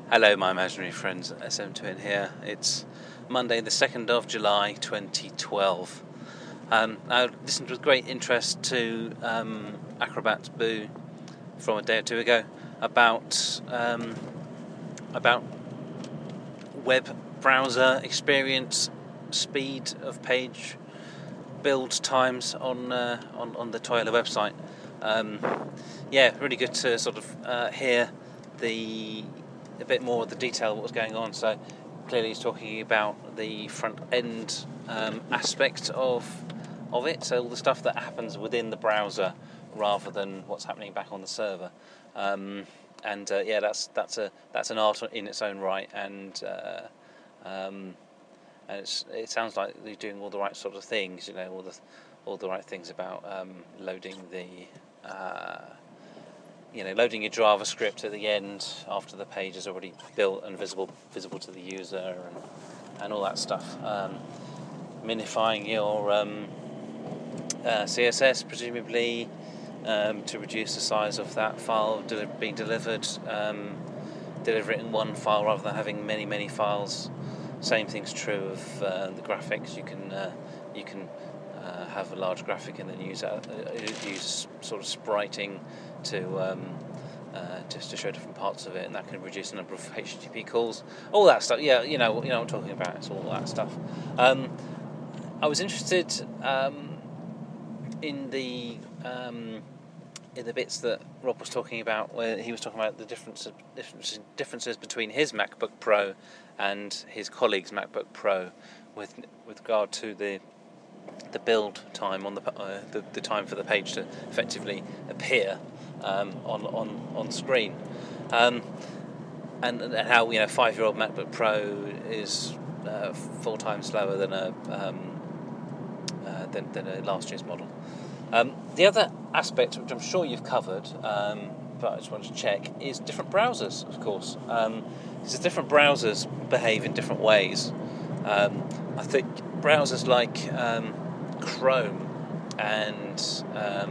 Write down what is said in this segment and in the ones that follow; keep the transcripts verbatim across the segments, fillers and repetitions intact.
Hello my imaginary friends, S M Twin here. It's Monday the second of July twenty twelve. Um, I listened with great interest to um, Acrobat Boo from a day or two ago about um, about web browser experience, speed of page build times on uh, on, on the Toyota website. Um, yeah, really good to sort of uh, hear the a bit more of the detail of what was going on. So clearly he's talking about the front end um, aspect of of it, so all the stuff that happens within the browser rather than what's happening back on the server. Um, and uh, yeah, that's that's a that's an art in its own right, and uh, um, and it's, it sounds like they're doing all the right sort of things, you know, all the all the right things about um, loading the. Uh, You know, loading your JavaScript at the end after the page is already built and visible visible to the user, and, and all that stuff. Um, minifying your um, uh, C S S, presumably, um, to reduce the size of that file deli- being delivered. Um, deliver it in one file rather than having many, many files. Same thing's true of uh, the graphics. You can uh, you can uh, have a large graphic and then use uh, use sort of spriting to um, uh, just to show different parts of it, and that can reduce the number of H T T P calls. All that stuff. Yeah, you know, you know what I'm talking about. It's all that stuff. Um, I was interested um, in the um, in the bits that Rob was talking about, where he was talking about the difference, differences differences between his MacBook Pro and his colleague's MacBook Pro, with with regard to the the build time on the uh, the, the time for the page to effectively appear um, on on on screen, um, and, and how, you know, five-year-old MacBook Pro is uh, four times slower than a um, uh, than, than a last year's model. Um, the other aspect, which I'm sure you've covered, um, but I just wanted to check, is different browsers, of course. Um, because different browsers behave in different ways. Um, I think browsers like um, Chrome and um,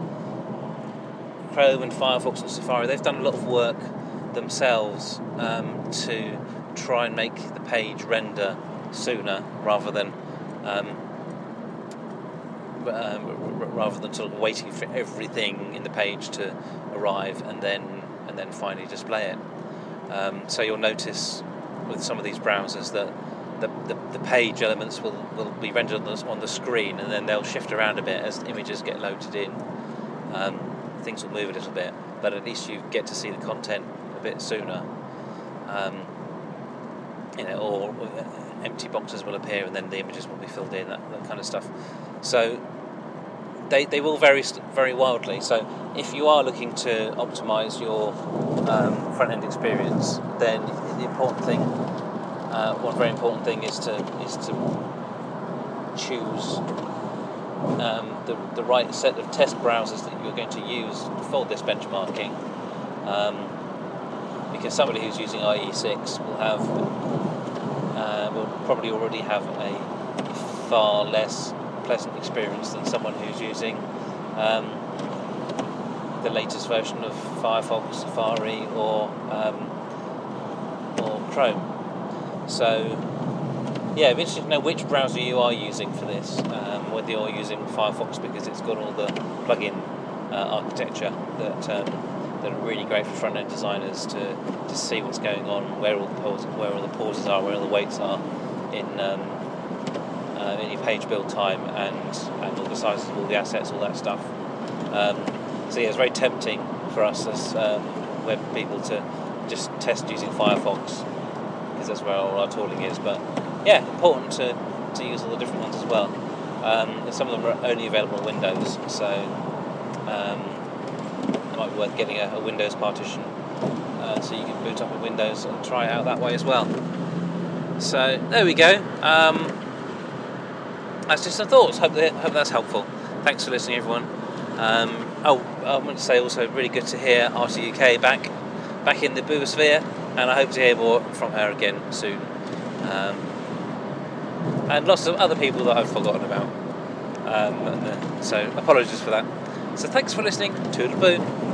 Chrome and Firefox and Safari, they've done a lot of work themselves um, to try and make the page render sooner rather than um, um, rather than sort of waiting for everything in the page to arrive and then and then finally display it. Um, so you'll notice with some of these browsers that The, the, the page elements will, will be rendered on the, on the screen, and then they'll shift around a bit as images get loaded in. Um, things will move a little bit, but at least you get to see the content a bit sooner. Um, you know, or empty boxes will appear, and then the images will be filled in, that, that kind of stuff. So they they will vary very wildly. So if you are looking to optimise your um, front end experience, then the important thing. Uh, one very important thing is to is to choose um, the the right set of test browsers that you're going to use for this benchmarking, um, because somebody who's using I E six will have uh, will probably already have a far less pleasant experience than someone who's using um, the latest version of Firefox, Safari, or um, or Chrome. So, yeah, I'm interested to know which browser you are using for this, um, whether you're using Firefox because it's got all the plug-in uh, architecture that um, that are really great for front-end designers to, to see what's going on, where all the pauses, where all the pauses are, where all the weights are in um, uh, in your page build time, and, and all the sizes of all the assets, all that stuff. Um, so yeah, it's very tempting for us as um, web people to just test using Firefox, because that's where all our tooling is. But yeah, important to, to use all the different ones as well. Um, and some of them are only available on Windows, so um, it might be worth getting a, a Windows partition uh, so you can boot up with Windows and try it out that way as well. So there we go. Um, that's just some thoughts. Hope that, hope that's helpful. Thanks for listening, everyone. Um, oh, I want to say also really good to hear R T U K back back in the boosphere, and I hope to hear more from her again soon. Um, and lots of other people that I've forgotten about. Um, and, uh, so apologies for that. So thanks for listening. Toodle-boo.